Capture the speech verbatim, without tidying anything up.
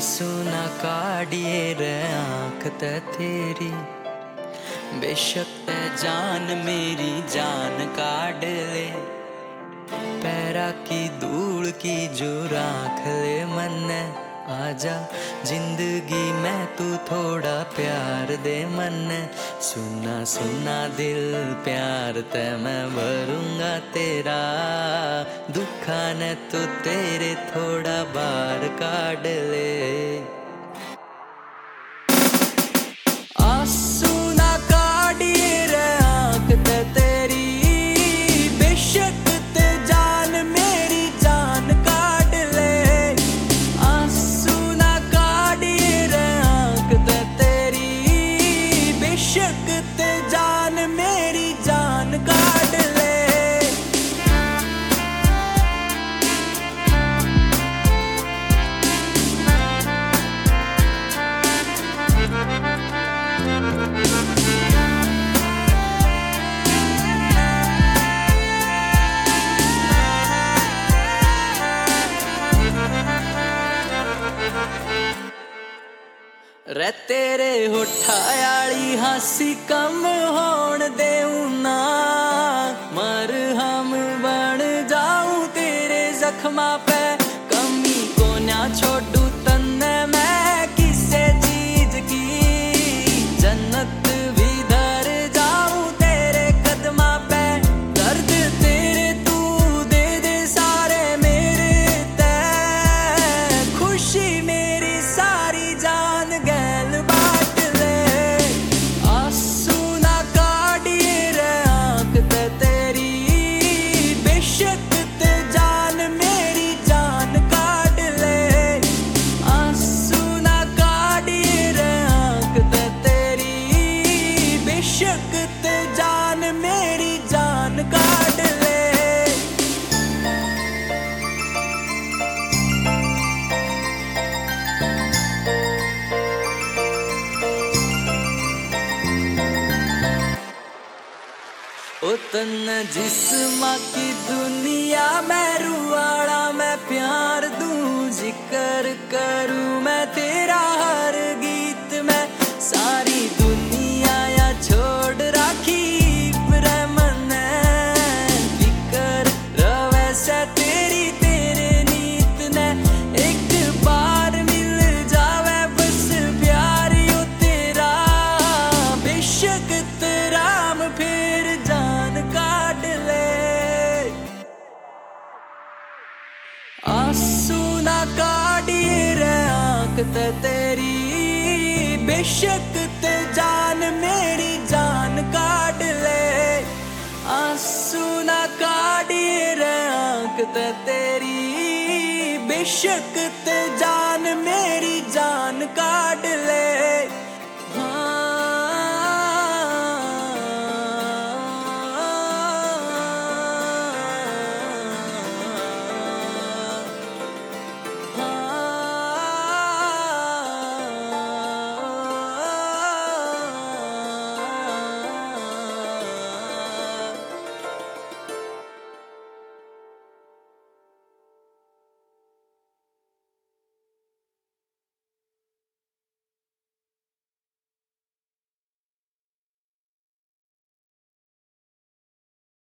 आंसू ना काढ़िए रे आँख ते तेरी, बेशक ते जान मेरी जान काढ़ ले। पैरा की धूल की जो राख ले मन्ने, आजा जिंदगी में तू थोड़ा प्यार दे मन्ने। सुना सुना दिल प्यार ते मैं भरूंगा तेरा, दुखा ने तो तेरे थोड़ा बार काढ़ ले। आंसू ना काढ़िए रे आँख ते तेरी, बेशक ते जान मेरी जान काढ़ ले। आंसू ना काढ़िए रे आँख ते तेरी, बेशक ते जान मेरी जान काढ़ ले। रे तेरे होठा आली हासी कम होण देऊं ना, मरहम बन जाऊं तेरे जख्मा पे। कमी को ना छोड़ू तन्ने मैं किसे चीज की, जन्नत भी धर जाऊं तेरे कदमा पे। दर्द तेरे तू दे दे सारे मेरे ते, खुशी मेरी सारी जान गैल बाट ले। आंसू ना काढ़िए रे आँख ते तेरी, बेशक ते जान मेरी जान काढ़ ले। आंसू ना काढ़िए रे आँख ते तेरी, बेशक ते जान मेरी जान काढ़ ले। ओ तन्ने जिस्मा की दुनिया में रुआड़ा मैं प्यार दूं, जिक्र करूं मैं तेरा हर गीत में। सारी दुनिया या छोड़ राखी प्रेम ने, फिकर रवे से तेरी तेरे नीत ने। एक बार मिल जावे बस प्यार यो तेरा, बेशक तेरा म फिर जान काढ़ ले। आंसू ना काढ़िए रे आँख ते तेरी, बेशक ते जान मेरी जान काढ़ ले। आंसू ना काढ़िए रे आँख ते तेरी, बेशक ते जान मेरी जान काढ़ ले।